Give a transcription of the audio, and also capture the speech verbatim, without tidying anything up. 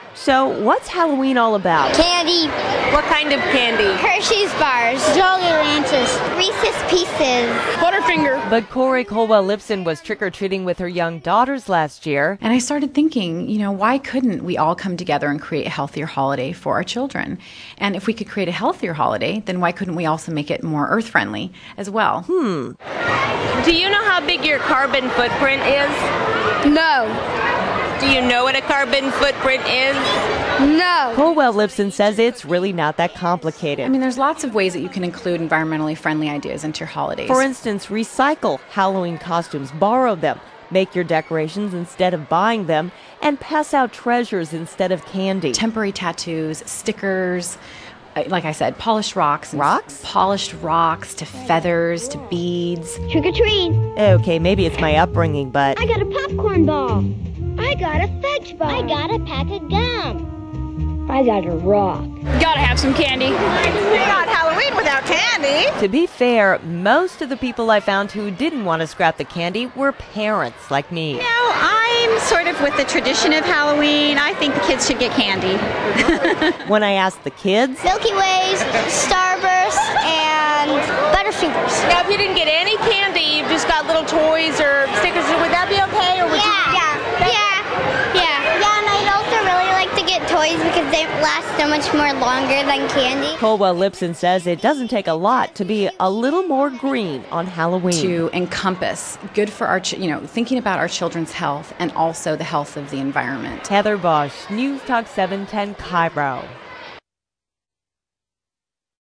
So, what's Halloween all about? Candy. What kind of candy? Hershey's bars. Jolly Ranchers. Reese's Pieces. Butterfinger. But Corey Colwell-Lipson was trick-or-treating with her young daughters last year. And I started thinking, you know, why couldn't we all come together and create a healthier holiday for our children? And if we could create a healthier holiday, then why couldn't we also make it more earth-friendly as well? Hmm. Do you know how big your carbon footprint is? No. Do you know what a carbon footprint is? No. Colwell-Lipson says it's really not that complicated. I mean, there's lots of ways that you can include environmentally friendly ideas into your holidays. For instance, recycle Halloween costumes, borrow them, make your decorations instead of buying them, and pass out treasures instead of candy. Temporary tattoos, stickers, uh, like I said, polished rocks. Rocks? Polished rocks to feathers to beads. Trick or treat. Okay, maybe it's my upbringing, but I got a popcorn ball. I got a fudge bar. I got a pack of gum. I got a rock. Gotta have some candy. Not Halloween without candy. to be fair, most of the people I found who didn't want to scrap the candy were parents like me. No, I'm sort of with the tradition of Halloween. I think the kids should get candy. When I asked the kids, Milky Ways, Starburst, and Butterfingers. Now, if you didn't get any candy, you just got little toys or stickers, would that be okay? Or would Yeah, you? yeah, yeah, yeah. Yeah, and I'd also really like to get toys because they last so much more longer than candy. Colwell-Lipson says it doesn't take a lot to be a little more green on Halloween. To encompass good for our, ch- you know, thinking about our children's health and also the health of the environment. Heather Bosch, News Talk seven ten, Cairo.